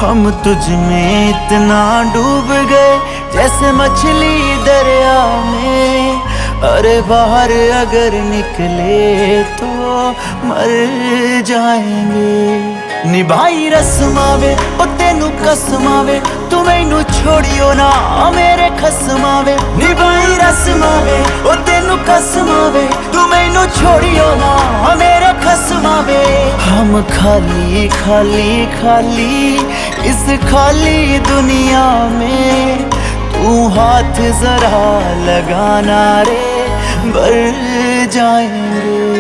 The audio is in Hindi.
हम तुझ में इतना डूब गए जैसे मछली दरिया में। अरे बाहर अगर निकले तो मर जाएंगे। निभाई रस्मावे ओ तेनू कसमावे, तू मैनू छोड़ियो ना मेरे खसमावे। निभाई रस्मावे ओ तेनू कसमावे, तू मैनू छोड़ियो ना मेरे खसमावे। हम खाली खाली खाली इस खाली दुनिया में, तू हाथ जरा लगाना रे, भर जाएंगे।